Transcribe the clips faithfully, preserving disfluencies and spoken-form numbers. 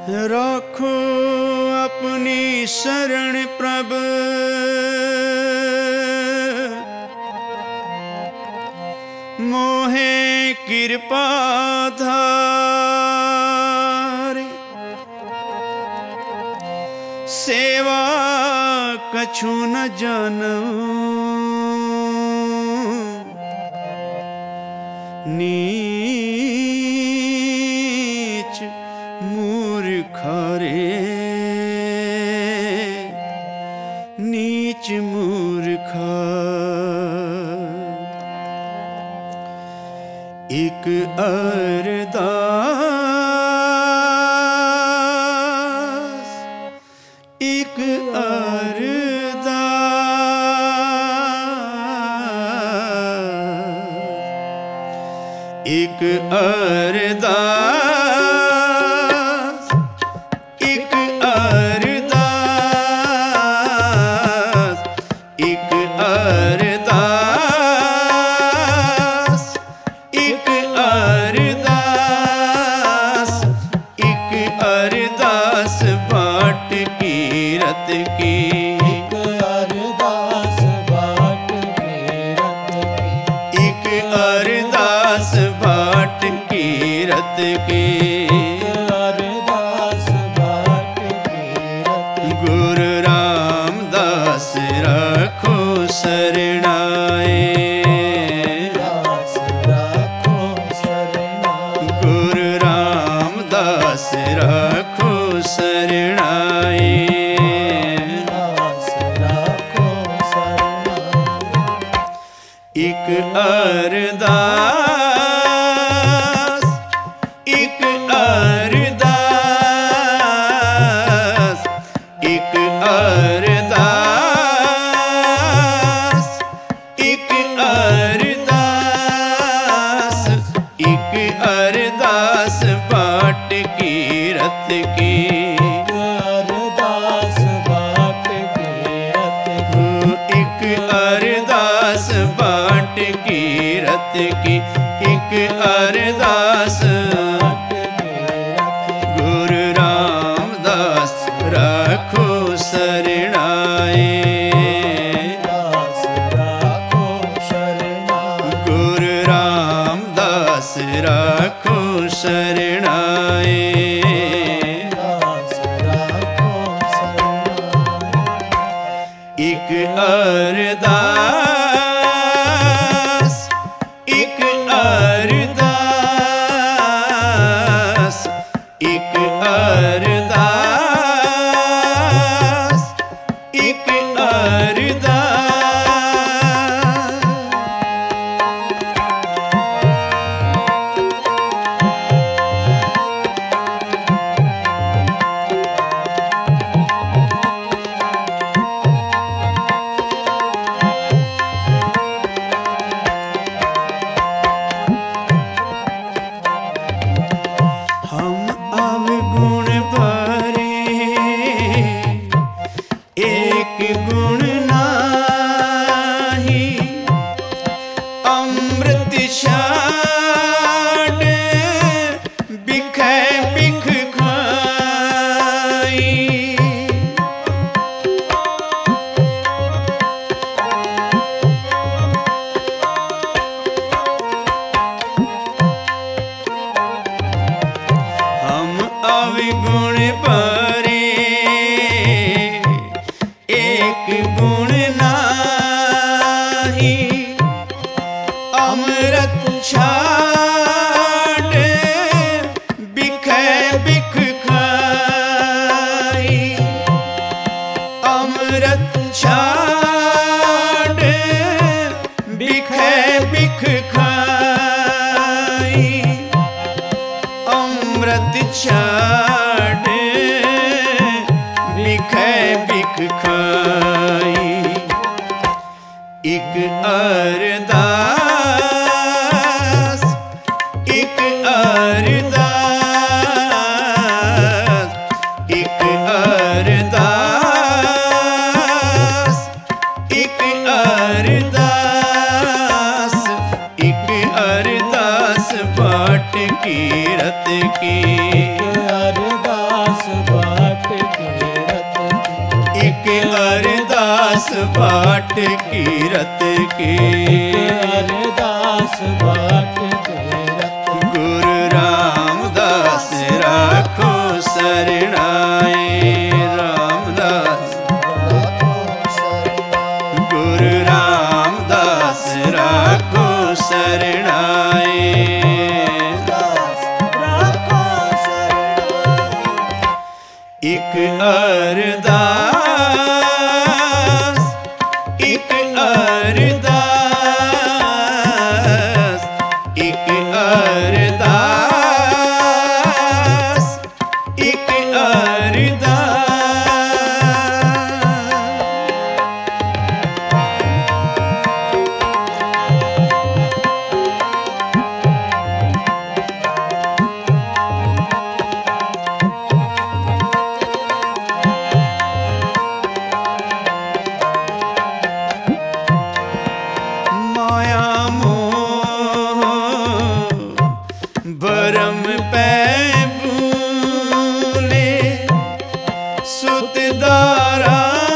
राखो अपनी शरण प्रभ, मोहे कृपा धारे। सेवा कछु न जानऊं, नीच मूर्ख रे, नीच मूर्ख। एक अरदास, एक अरदास, एक अरदास, एक अरदास, एक अरदास, एक अरदास, एक अरदास बाट की रत की, एक अरदास बाट की रत की, एक अरदास बाट की रत की। अरदास बाट की रत की। गुरु रामदास रखो शरणाए, दास राखो शरणाई, गुरु रामदास रखो शरणाए। दास राखो शरणाई। एक अरदास, एक अरदास, एक अरदास, एक अरदास, एक अरदास बाट की रत की, अरदास बाट की रत की, एक अरदास बाट की रत की, एक अरदास। बाट की रत की। गुरु रामदास रखो शरणाए, दास राखो शरणाई, गुरु रामदास रखो शरणाए। दास राखो शरणाई। एक अरदास, एक अरदास, एक अरदास, एक अरदास। हम अवगुण भरे, एक गुण नाही, अमृत छाड़ बिखै बिख खाई। हम अवगुण भरे, एक गुण नाही, अमृत छाड़ बिखै बिख खाई। अमृत छाड़ बिखै बिख खाई, अमृत छाड़ बिखै बिख खाई। एक अरदास, एक अरदास, एक अरदास, एक अरदास, एक अरदास बाट की रत की, अरदास बाट के रत की। एक अरदास बाट की रत की। अरदास बाट के रत की। गुरु रामदास राखो शरणाए। रामदास गुरु रामदास राखो शरणाए। एक अरदास एक अरदास एक अरदास एक भरम पै भूले सुत दारा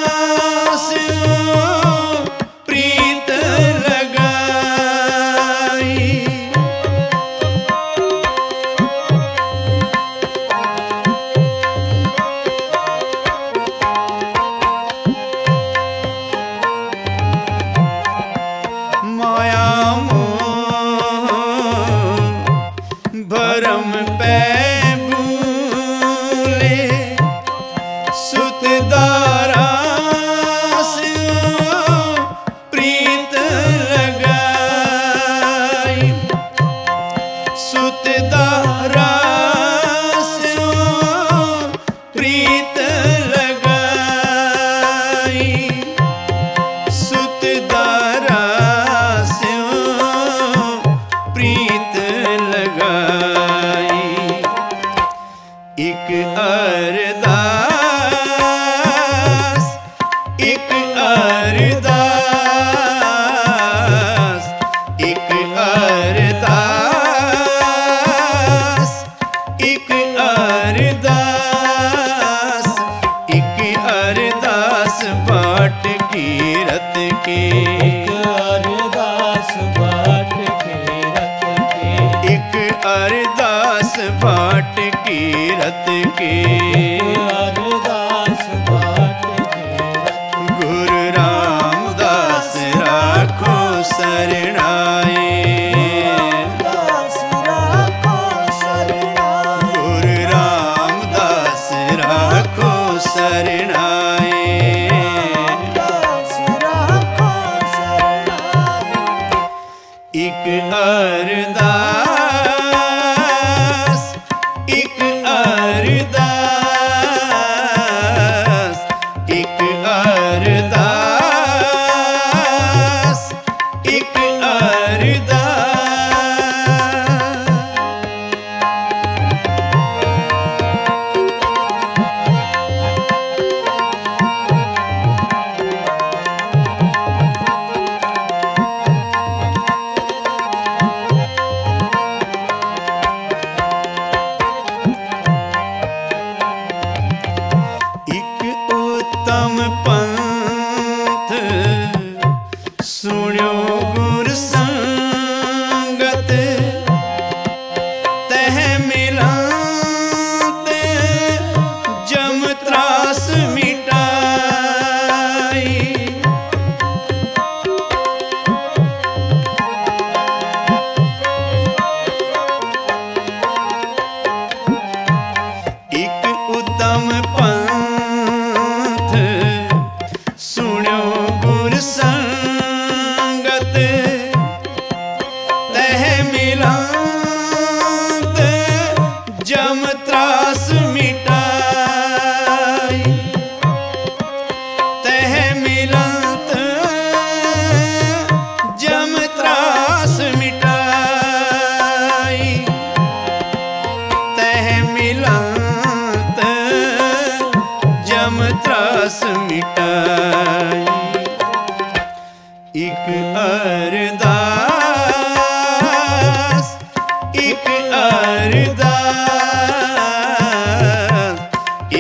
प्रीत लगाई। माया भरम पै भूले सुत दारा प्रीत लगाई। सुत दारा प्रीत लगाई। सुत दारा प्रीत लगाई। एक अरदास एक अरदास एक अरदास एक अरदास एक अरदास बाट की रत की। अरदास बाट के रत की। एक अरदास बाट की रत की। अरदास बाट के रत की। गुरु रामदास राखो शरणाए। दास राखो शरणाए। गुरु रामदास राखो शरणाए। दास राखो शरणाए। एक अरदास एक अरदास एक अरदास एक उत्तम पंथ सुन्यो गुर संगत तह मिलात जम त्रास मिटाई। एक उत्तम पंथ सुन्यो गुर संगत तह मिलात जम त्रास मिटाई। तह मिलात जम त्रास मिटाई। तह मिलात जम त्रास मिटाई। एक अरदास एक अरदास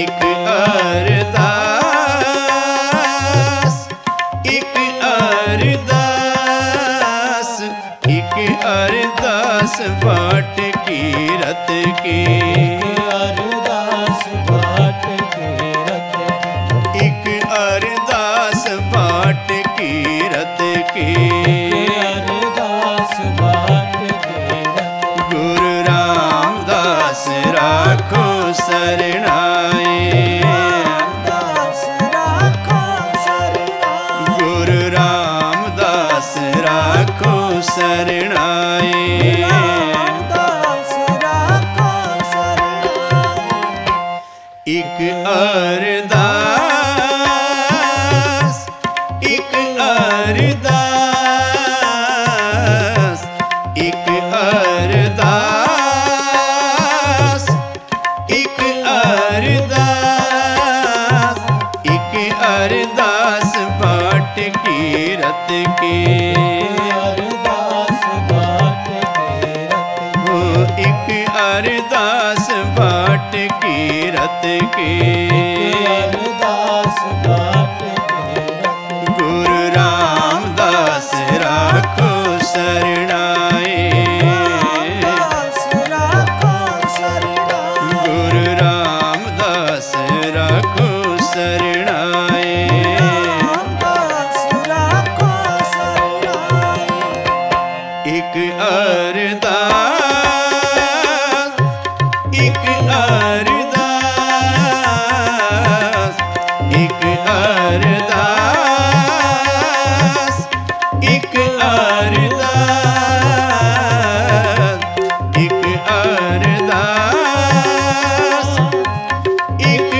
ਅਰਦਾਸ ਇੱਕ ਅਰਦਾਸ ਇੱਕ ਅਰਦਾਸ ਇੱਕ ਅਰਦਾਸ ਇੱਕ ਅਰਦਾਸ ਬਾਟ ਕੀਰਤ ਕੀ ਅਰਦਾਸ ਬਾਟ ਕੀਰਤ ਹੋ ਇੱਕ ਅਰਦਾਸ ਬਾਟ ਕੀਰਤ ਕੀ ਅਰਦਾਸ ਬਾਟ ਕੀਰਤ ਗੁਰੂ ਰਾਮਦਾਸ ਰਾਖੋ ਸਰਣਾਏ ਦਾਸ ਰਾਖੋ ਸਰਣਾਈ ਗੁਰੂ ਰਾਮਦਾਸ ਰਾਖੋ ਸਰਣਾਏ ਦਾਸ ਰਾਖੋ ਸਰਣਾਈ ਇੱਕ ਅਰਦਾਸ ਇੱਕ ਅਰਦਾਸ ਇੱਕ ਅਰਦਾਸ ਇੱਕ ਅਰਦਾਸ ਇੱਕ ਅਰਦਾਸ ਇੱਕ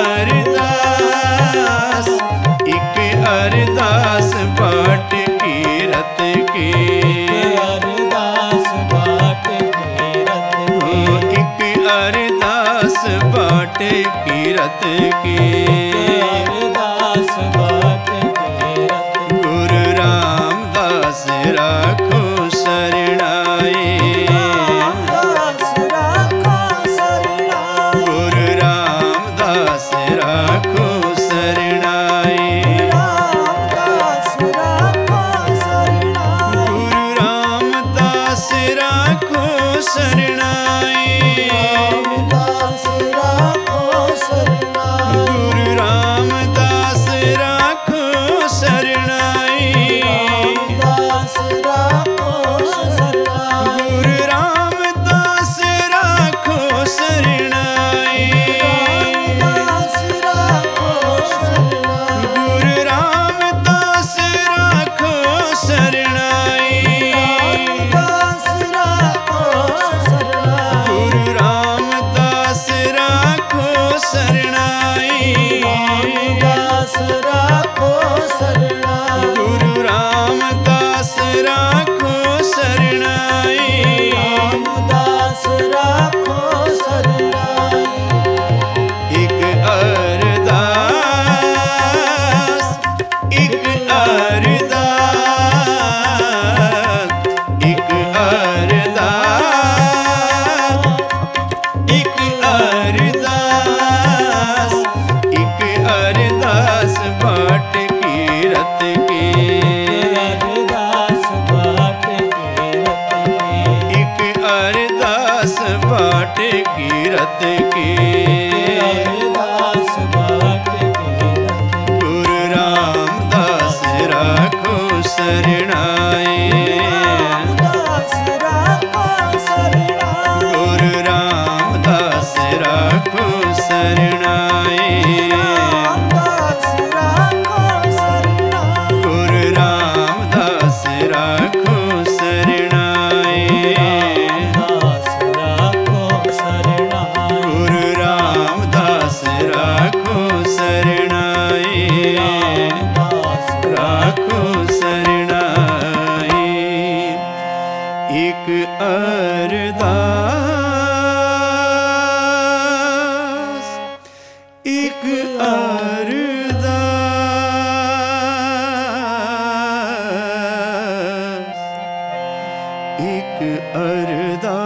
ਅਰਦਾਸ ਇੱਕ ਅਰਦਾਸ ਬਾਟ ਕੀਰਤ ਕੀ ਅਰਦਾਸ ਬਾਟ ਕੀਰਤ ਹੋ ਇੱਕ ਅਰਦਾਸ ਬਾਟ ਕੀਰਤ ਕੀ ਅਰਦਾਸ ਬਾਟ ਕੀਰਤ ਗੁਰੂ ਰਾਮਦਾਸ ਰਾਖੋ ਸਰਣਾਏ ਦਾਸ ਰਾਖੋ ਸਰਣਾਈ ਗੁਰੂ ਰਾਮਦਾਸ ਰਾਖੋ ਸਰਣਾਏ ਦਾਸ ਰਾਖੋ ਸਰਣਾਈ ਗੁਰੂ ਰਾਮਦਾਸ ਰਾਖੋ ਸਰਣਾਏ ਦਾਸ ਰਾਖੋ ਸਰਣਾਈ ਗੁਰੂ ਰਾਮਦਾਸ ਰਾਖੋ ਸਰਣਾਏ ਦਾਸ ਰਾਖੋ ਸਰਣਾਈ ਗੁਰੂ ਰਾਮਦਾਸ ਰਾਖੋ ਸਰਣਾਏ ਦਾਸ ਰਾਖੋ ਸਰਣਾਈ ਗੁਰੂ ਰਾਮਦਾਸ ਰਾਖੋ ਸਰਣਾਏ ਦਾਸ ਰਾਖੋ ਸਰਣਾਈ ਗੁਰੂ ਰਾਮਦਾਸ ਰਾਖੋ ਸਰਣਾਏ ਦਾਸ ਰਾਖੋ ਸਰਣਾਈ ਗੁਰੂ ਰਾਮਦਾਸ ਰਾਖੋ ਸਰਣਾਏ ਦਾਸ ਰਾਖੋ ਸਰਣਾਈ ਇੱਕ ਅਰਦਾਸ ਇੱਕ ਅਰਦਾਸ ਇੱਕ ਅਰਦਾਸ ਇੱਕ ਅਰਦਾਸ ਇੱਕ ਅਰਦਾਸ ਬਾਟ ਕੀਰਤ ਕੀ ਅਰਦਾਸ ਬਾਟ ਕੀਰਤ ਇੱਕ ਅਰਦਾਸ ਬਾਟ ਕੀਰਤ ਕੀ ਅਰਦਾਸ ਬਾਟ ਕੀਰਤ ਗੁਰੂ ਰਾਮਦਾਸ ਰਾਖੋ ਸਰਣਾਏ ਦਾਸ ਰਾਖੋ ਸਰਣਾਈ ਗੁਰੂ ਰਾਮਦਾਸ ਰਾਖੋ ਸਰਣਾਏ ਦਾਸ ਰਾਖੋ ਸਰਣਾਈ ਗੁਰੂ ਰਾਮਦਾਸ ਰਾਖੋ ਸਰਣਾਏ ਦਾਸ ਰਾਖੋ ਸਰਣਾਈ ਗੁਰੂ ਰਾਮਦਾਸ ਰਾਖੋ ਸਰਣਾਏ ਦਾਸ ਰਾਖੋ ਸਰਣਾਏ ਇੱਕ ਅਰਦਾਸ ਇੱਕ ਅਰਦਾਸ ਇੱਕ ਅਰਦਾਸ